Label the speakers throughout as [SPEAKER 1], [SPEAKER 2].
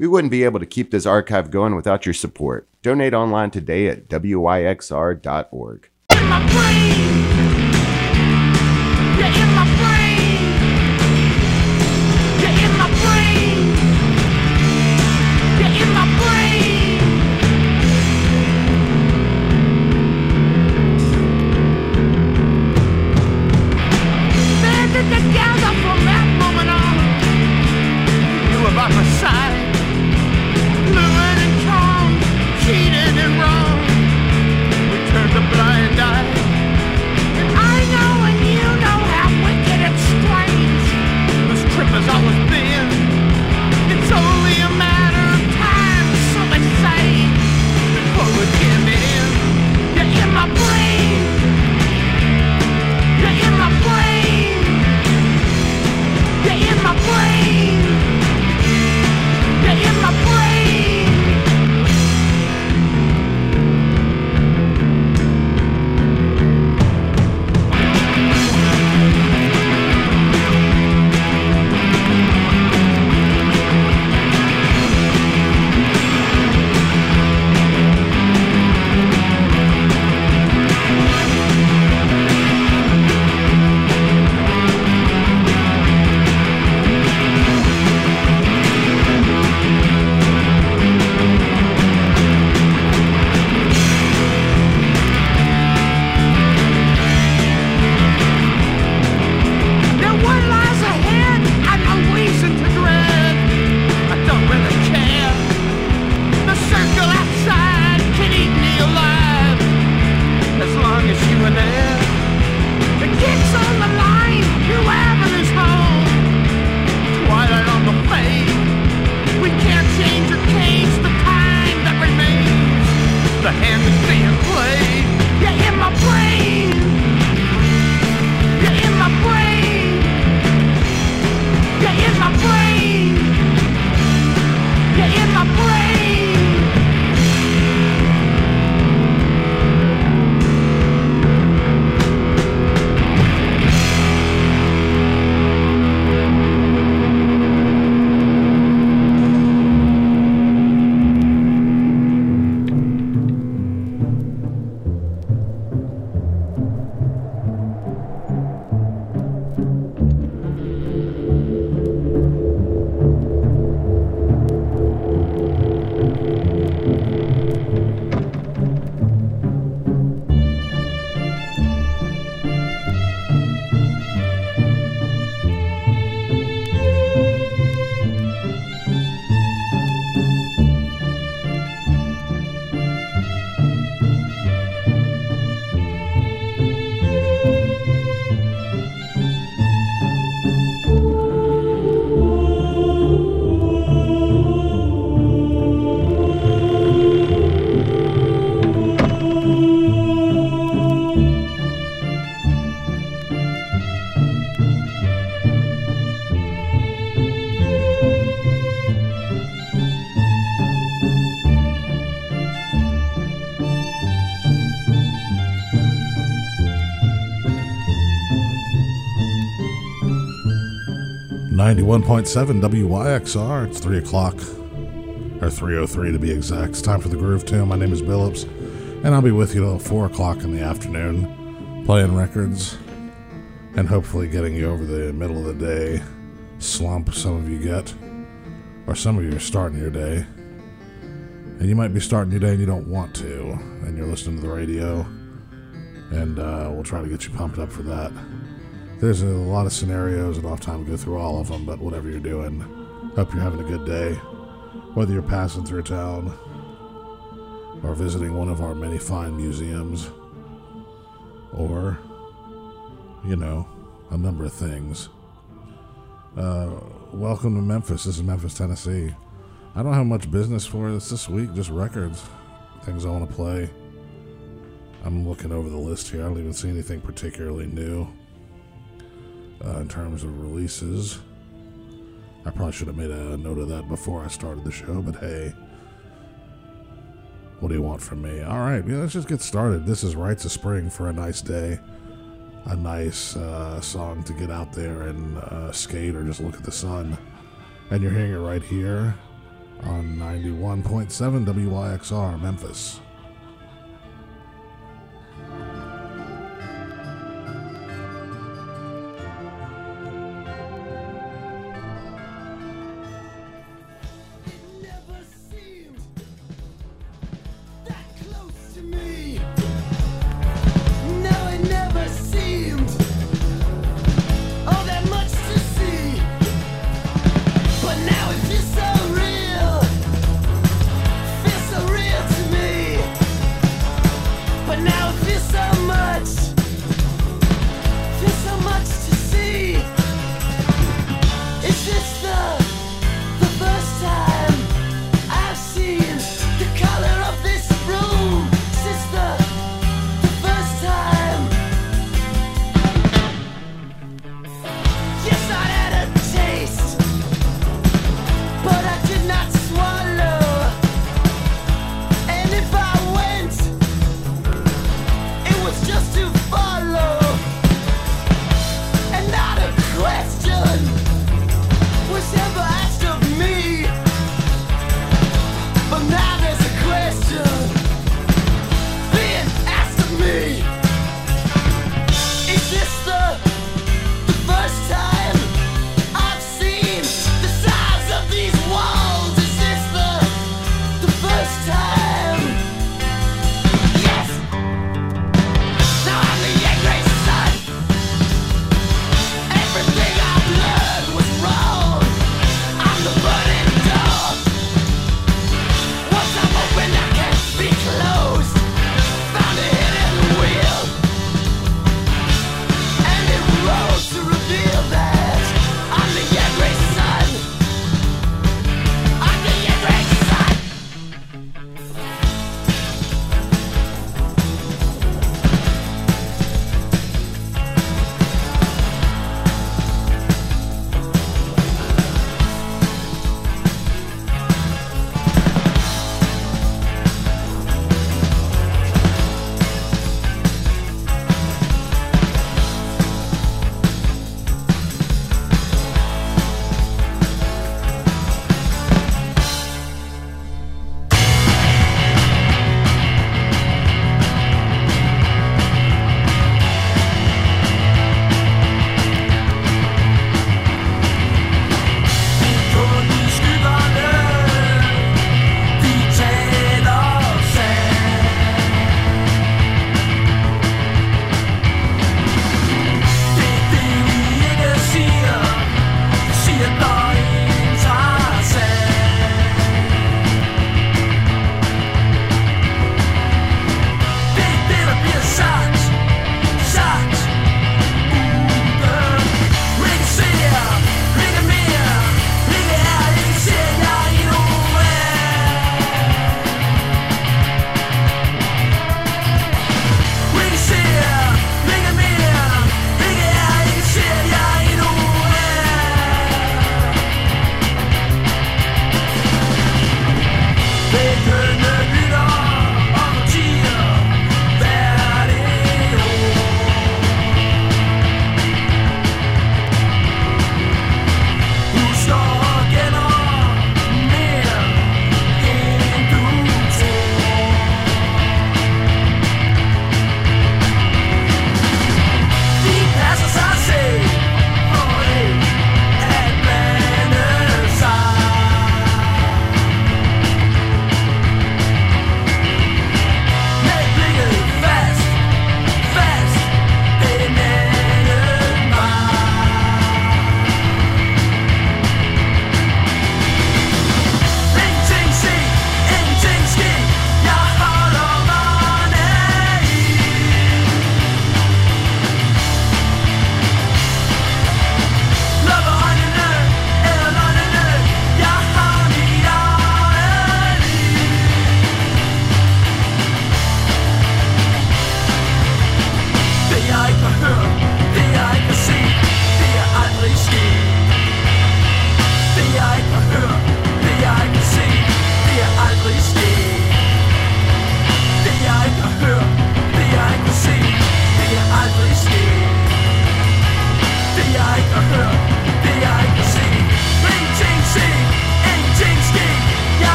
[SPEAKER 1] We wouldn't be able to keep this archive going without your support. Donate online today at wyxr.org.
[SPEAKER 2] In my brain. You're in my brain. You're in my brain. You're in my brain. Banded together from that moment on. You were by my side. Fluid and calm, cheated and wrong. We turned a blind eye. And I know and you know how wicked and strange this trip has always been. It's only a matter of time, so they say, before we give in. You're in my brain. You're in my brain. You're in my brain. You're in my brain. Now what lies ahead, I've no reason to dread. I don't really care. The circle outside can eat me alive, as long as you are there. The kick's on the line, New Avenue's home. Twilight on the fade. We can't change or cage the time that remains. The hand is being played. You're in my brain. You're in my brain. You're in my brain. You're in my brain.
[SPEAKER 3] .7 WYXR. It's 3 o'clock, or 3:03 to be exact. It's time for the Groove Tune. My name is Billups, and I'll be with you till 4 o'clock in the afternoon, playing records, and hopefully getting you over the middle of the day slump some of you get, or some of you are starting your day, and you might be starting your day and you don't want to, and you're listening to the radio, and we'll try to get you pumped up for that. There's a lot of scenarios, and I'll have time to go through all of them, but whatever you're doing, hope you're having a good day. Whether you're passing through town, or visiting one of our many fine museums, or, you know, a number of things. Welcome to Memphis. This is Memphis, Tennessee. I don't have much business for us this week, just records, things I want to play. I'm looking over the list here. I don't even see anything particularly new. In terms of releases, I probably should have made a note of that before I started the show, but hey, what do you want from me? Alright, let's just get started. This is Rites of Spring for a Nice Day. A nice song to get out there and skate or just look at the sun. And you're hearing it right here on 91.7 WYXR, Memphis.
[SPEAKER 2] Now it feels so real to me.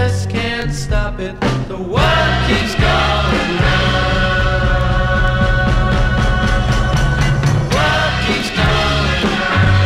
[SPEAKER 4] just can't stop it. The world keeps going round. The world keeps going round.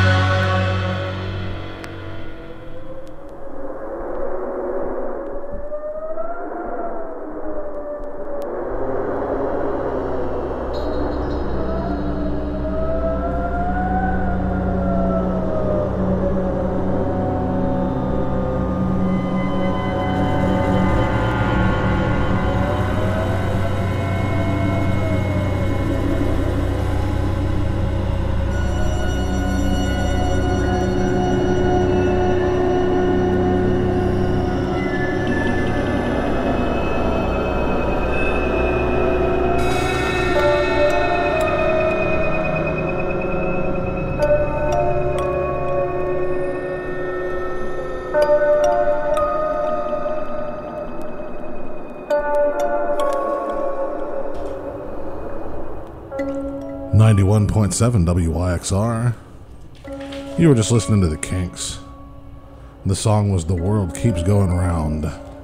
[SPEAKER 3] 91.7 WYXR. You were just listening to the Kinks. The song was The World Keeps Going Round.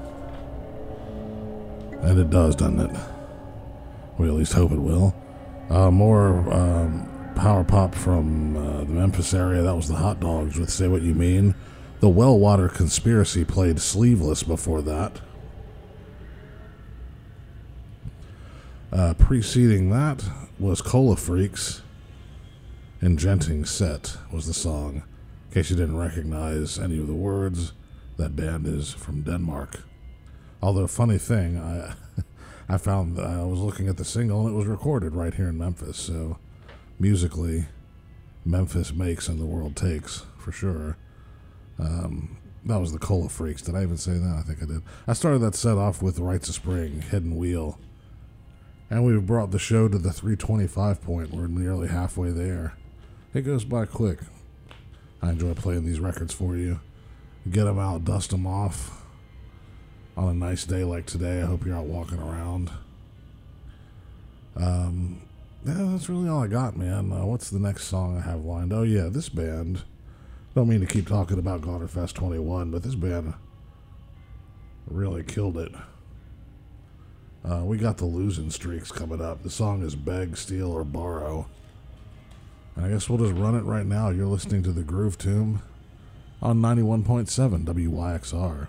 [SPEAKER 3] And it does, doesn't it? We at least hope it will. More power pop from the Memphis area. That was the Hot Dogs with Say What You Mean. The Wellwater Conspiracy played Sleeveless before that. Preceding that was Cola Freaks, and Genting Set was the song. In case you didn't recognize any of the words, that band is from Denmark. Although, funny thing, I found that I was looking at the single and it was recorded right here in Memphis. So, musically, Memphis makes and the world takes, for sure. That was the Cola Freaks. Did I even say that? I think I did. I started that set off with Rites of Spring, Hidden Wheel. And we've brought the show to the 325 point. We're nearly halfway there. It goes by quick. I enjoy playing these records for you. Get them out, dust them off. On a nice day like today, I hope you're out walking around. Yeah, that's really all I got, man. What's the next song I have lined? Oh, yeah, this band. Don't mean to keep talking about Gonerfest 21, but this band really killed it. We got the Losing Streaks coming up. The song is Beg, Steal, or Borrow. And I guess we'll just run it right now. You're listening to the Groove Tomb on 91.7 WYXR.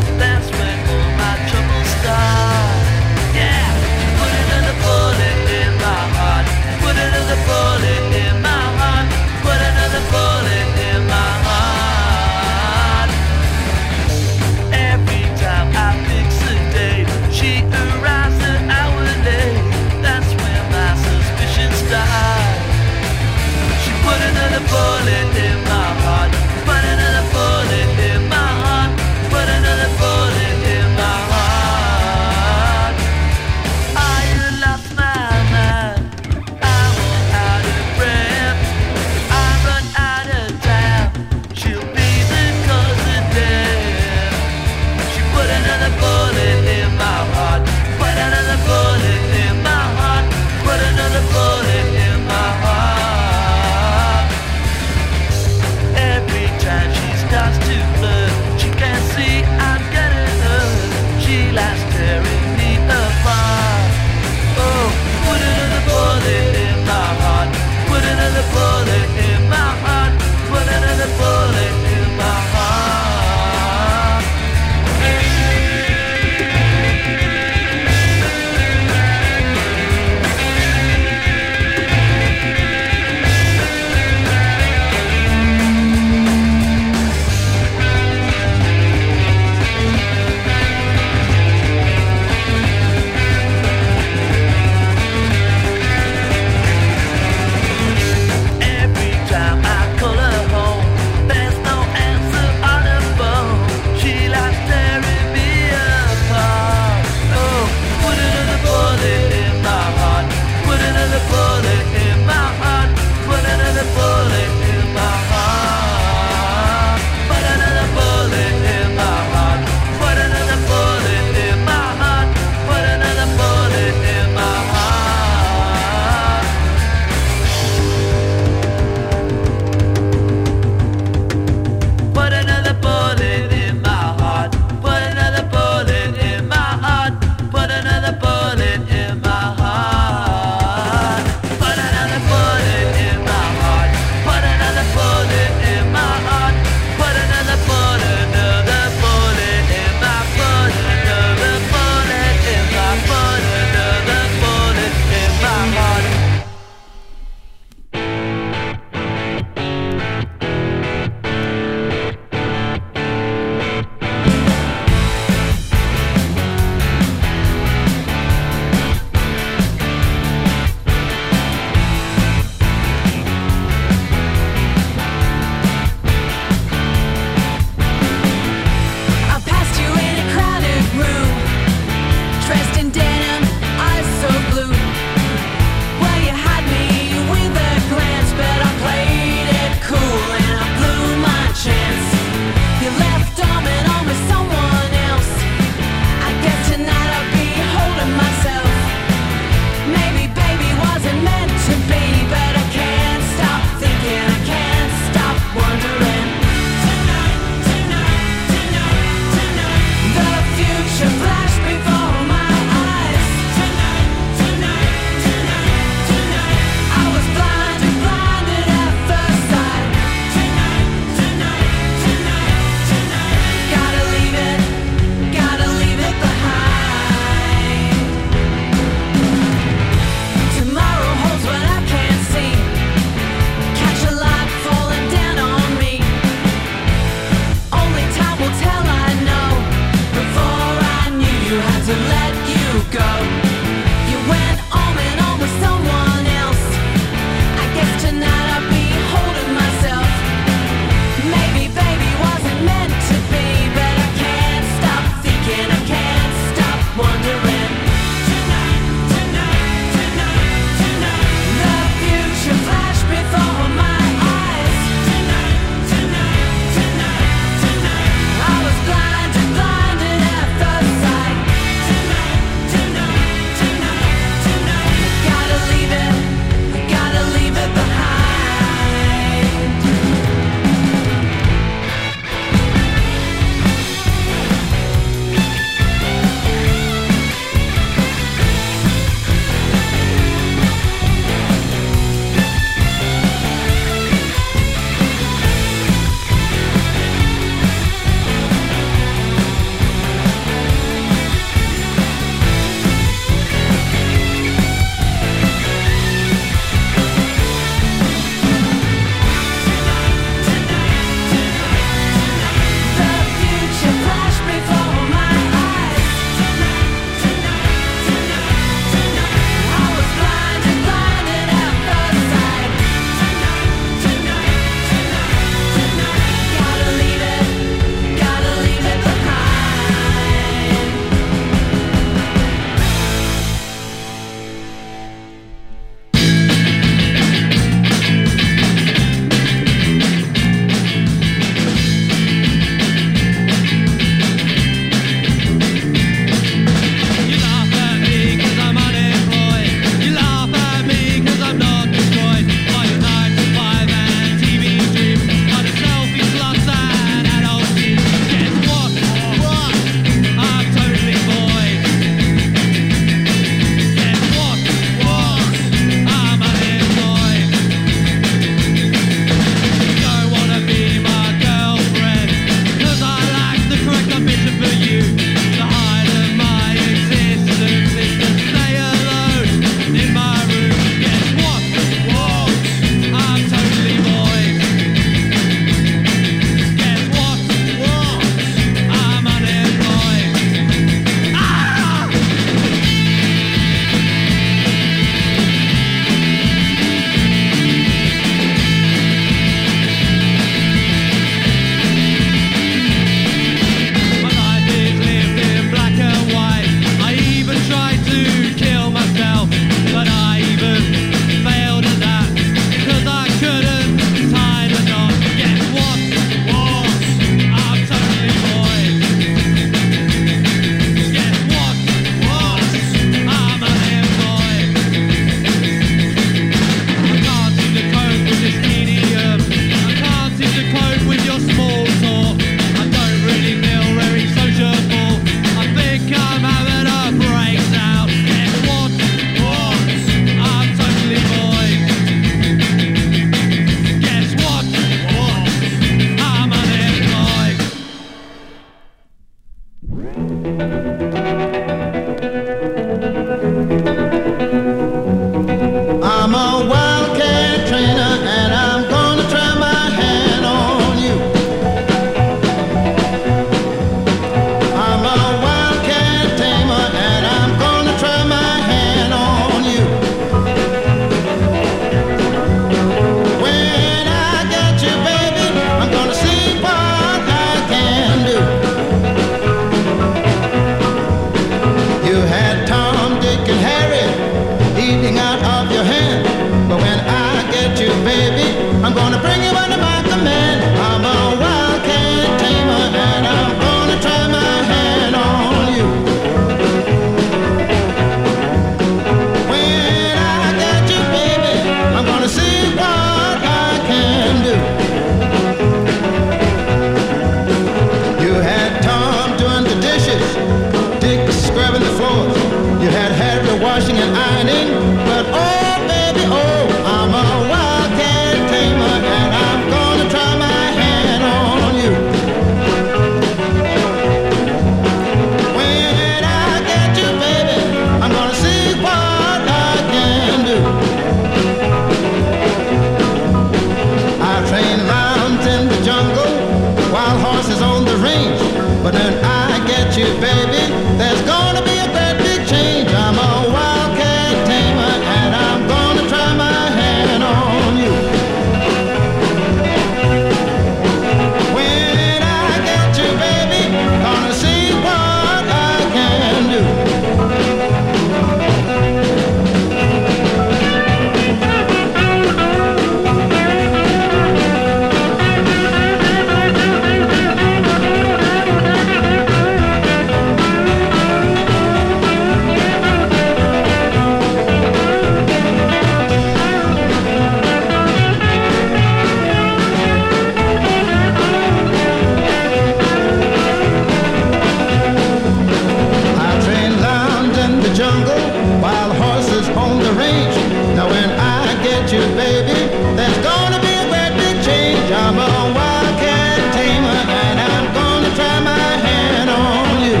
[SPEAKER 5] get you, baby, there's gonna be a great big change. I'm a wildcat tamer, and I'm gonna try my hand on you.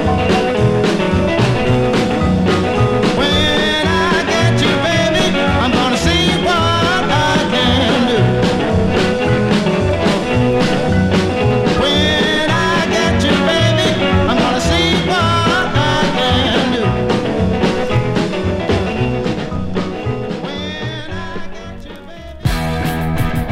[SPEAKER 5] When I get you, baby, I'm gonna see what I can do. When I get you, baby, I'm gonna see what I can do. When I get you, baby.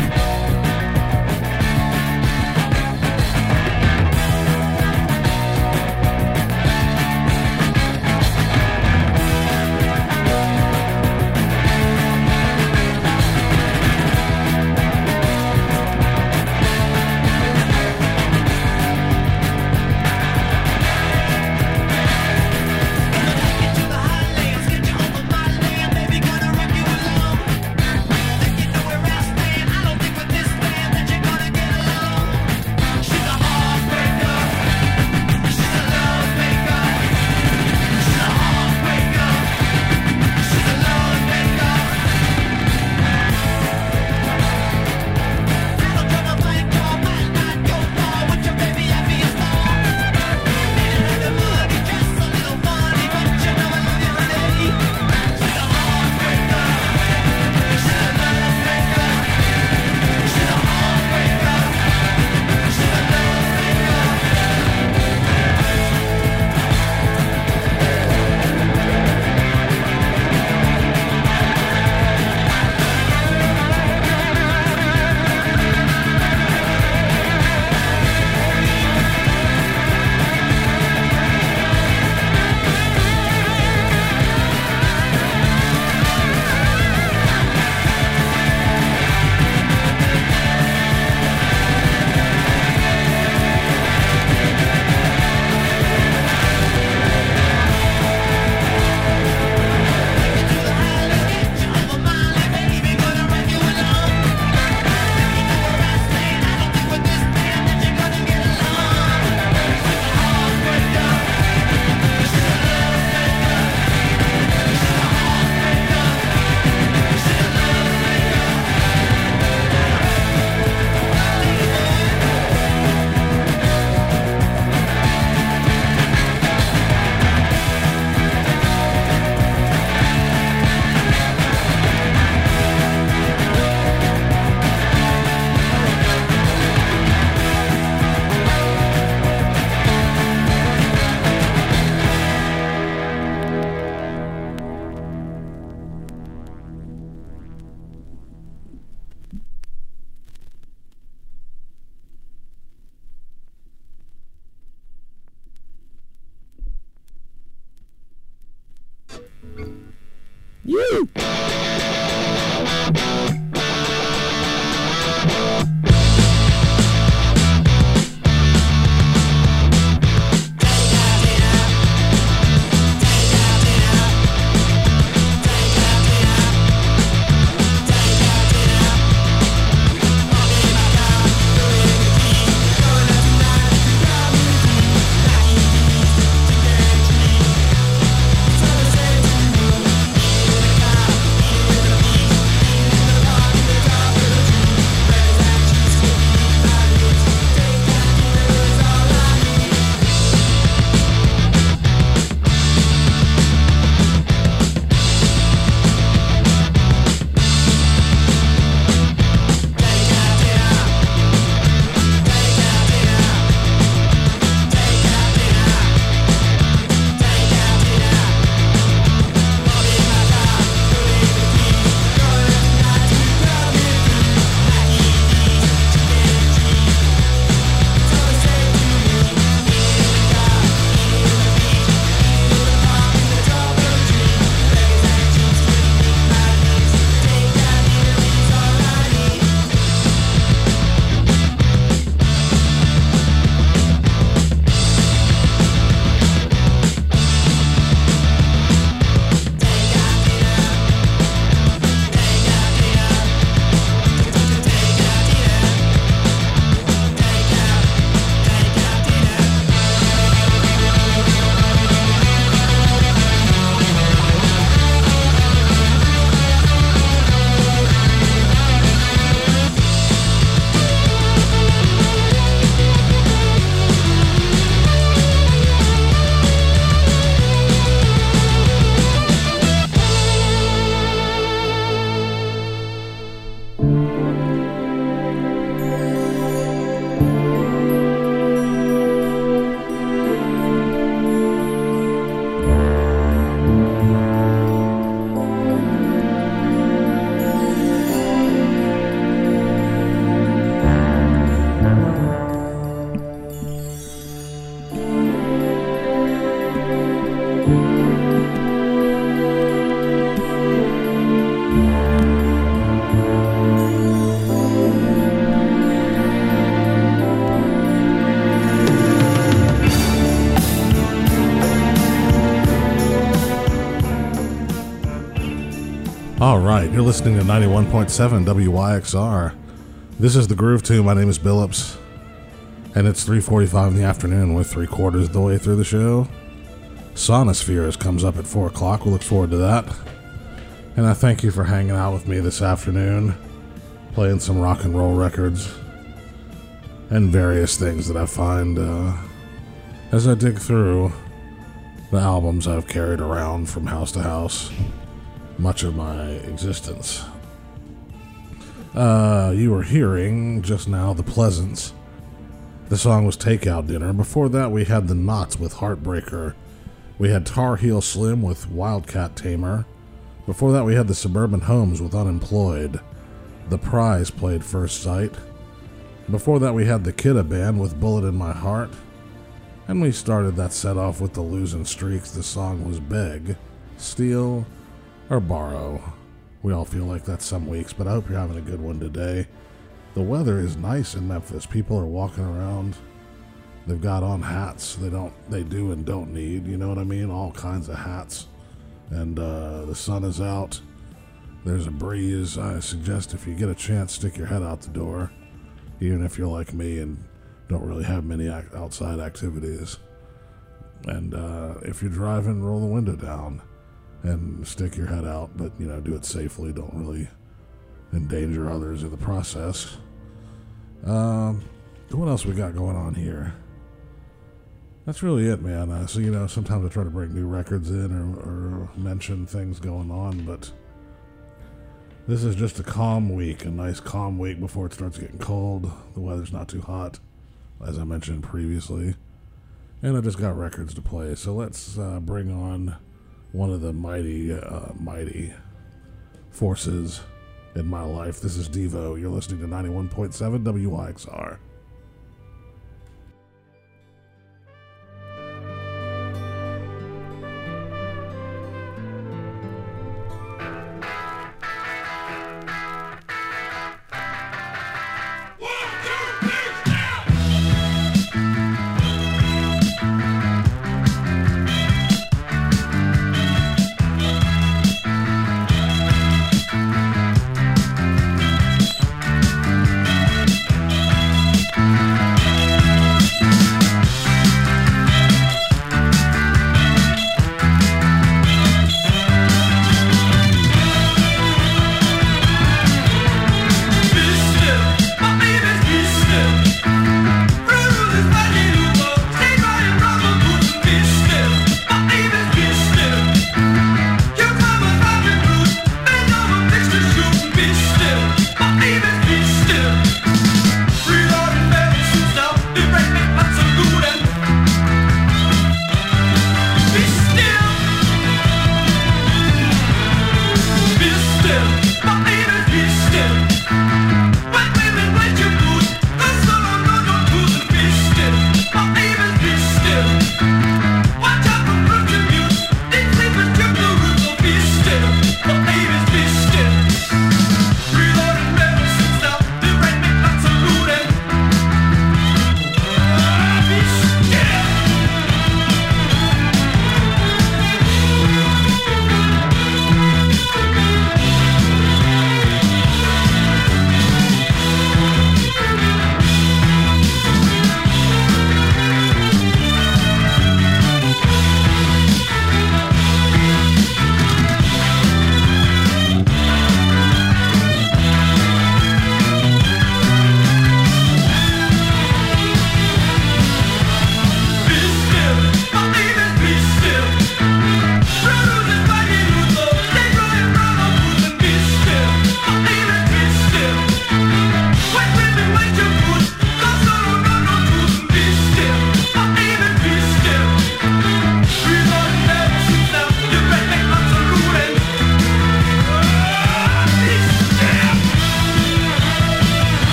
[SPEAKER 3] right, you're listening to 91.7 WYXR. This is the Groove Tune. My name is Billups, and it's 3:45 in the afternoon. We're 3/4 of the way through the show. Sonospheres comes up at 4 o'clock. We look forward to that. And I thank you for hanging out with me this afternoon, playing some rock and roll records and various things that I find as I dig through the albums I've carried around from house to house much of my existence. You were hearing just now The Pleasants. The song was Takeout Dinner. Before that, we had The Knots with Heartbreaker. We had Tar Heel Slim with Wildcat Tamer. Before that, we had The Suburban Homes with Unemployed. The Prize played First Sight. Before that, we had the Kidda Band with Bullet in My Heart. And we started that set off with the Losing Streaks. The song was Beg, Steal, or Borrow. We all feel like that some weeks, but I hope you're having a good one today. The weather is nice in Memphis. People are walking around. They've got on hats they do and don't need, you know what I mean? All kinds of hats. And the sun is out. There's a breeze. I suggest if you get a chance, stick your head out the door, even if you're like me and don't really have many outside activities. And if you're driving, roll the window down and stick your head out, but do it safely. Don't really endanger others in the process. What else we got going on here? That's really it, man. So sometimes I try to bring new records in or mention things going on, but this is just a calm week, a nice calm week before it starts getting cold. The weather's not too hot, as I mentioned previously, and I just got records to play. So let's bring on one of the mighty forces in my life. This is Devo. You're listening to 91.7 WYXR.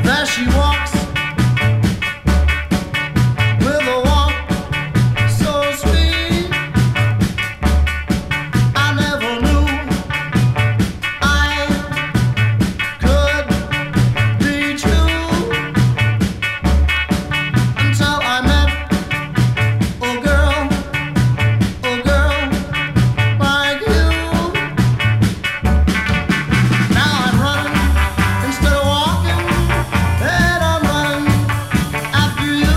[SPEAKER 5] There she walks with a walk so sweet. I never knew I could be true until I met a girl like you. Now I'm running instead of walking, and I'm running after you.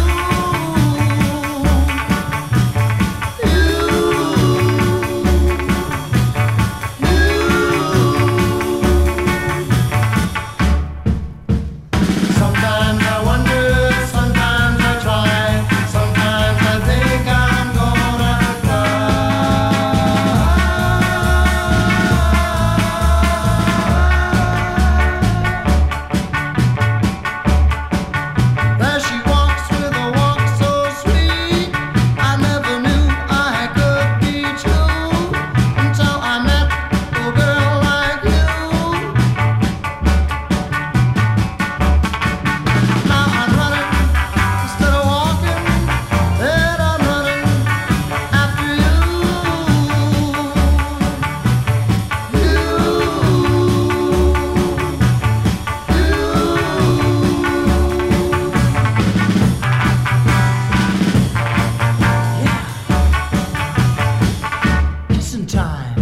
[SPEAKER 5] Sometimes I wonder, sometimes I try, sometimes I think I'm gonna cry. There she walks with a walk so sweet. I never knew I could be true until I met a girl like you. Now I'm running instead of walking, and I'm running after you. Kissing time.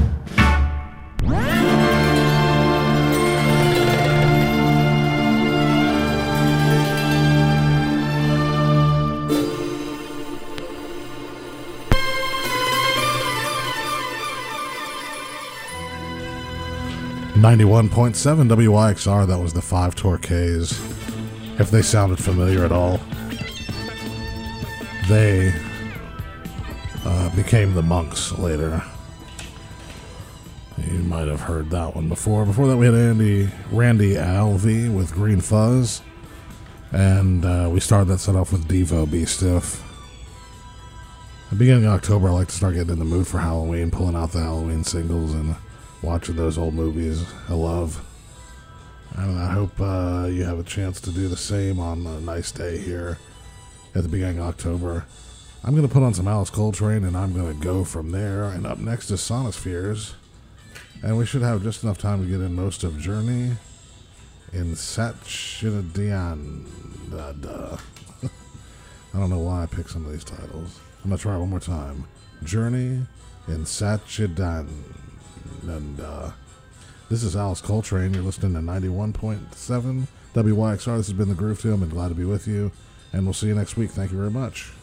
[SPEAKER 3] .7 WYXR, that was the 5 Torquays. If they sounded familiar at all, they became the Monks later. You might have heard that one before. Before that, we had Randy Alvey with Green Fuzz, and we started that set off with Devo, Be Stiff. At the beginning of October, I like to start getting in the mood for Halloween, pulling out the Halloween singles and watching those old movies I love. And I hope you have a chance to do the same on a nice day here at the beginning of October. I'm going to put on some Alice Coltrane, and I'm going to go from there. And up next is Sonospheres. And we should have just enough time to get in most of Journey in Satchidadian. I don't know why I picked some of these titles. I'm going to try it one more time. Journey in Satchidan. And this is Alice Coltrane. You're listening to 91.7 WYXR. This has been the Groove Tomb, and glad to be with you. And we'll see you next week. Thank you very much.